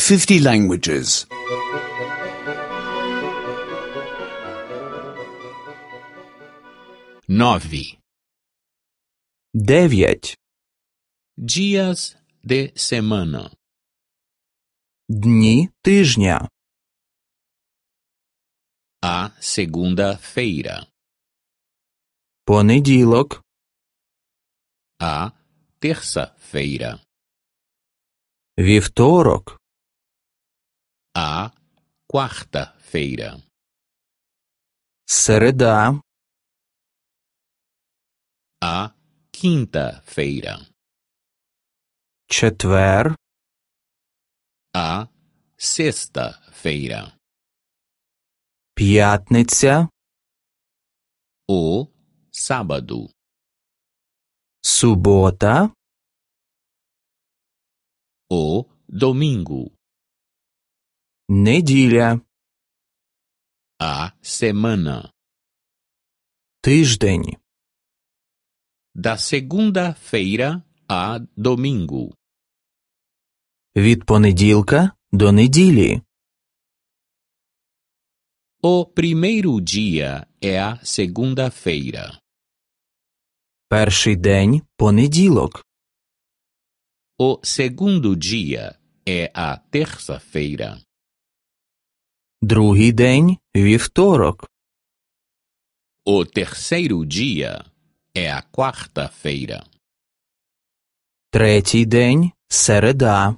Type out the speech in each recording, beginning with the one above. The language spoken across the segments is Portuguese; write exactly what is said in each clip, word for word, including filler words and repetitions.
fifty languages. Nove. Дев'ять. Dias de semana. Дні тижня. A segunda-feira. Понеділок. A terça-feira. Вівторок. A quarta-feira. Середа. A quinta-feira. Четвер. A sexta-feira. П'ятниця. O sábado. Субота. O domingo. Неділя. A semana. Тиждень. Da segunda-feira a domingo. Від понеділка до неділі. O primeiro dia é a segunda-feira. Перший день – понеділок. O segundo dia é a terça-feira. Другий день – вівторок. O terceiro dia é a quarta-feira. Третій день – середа.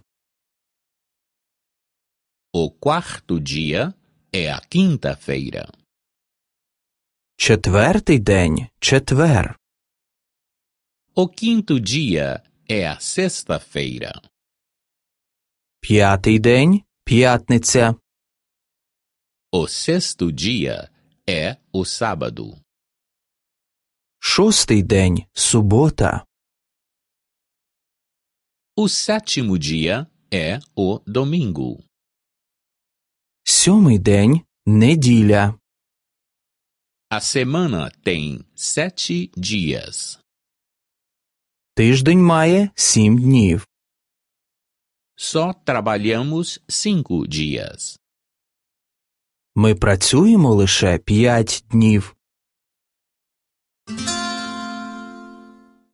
O quarto dia é a quinta-feira. Четвертий день – четвер. O quinto dia é a sexta-feira. П'ятий день – п'ятниця. O sexto dia é o sábado. Шостий день – субота. O sétimo dia é o domingo. Сьомий день – неділя. A semana tem sete dias. Тиждень має сім днів. Só trabalhamos cinco dias. Ми працюємо лише п'ять днів.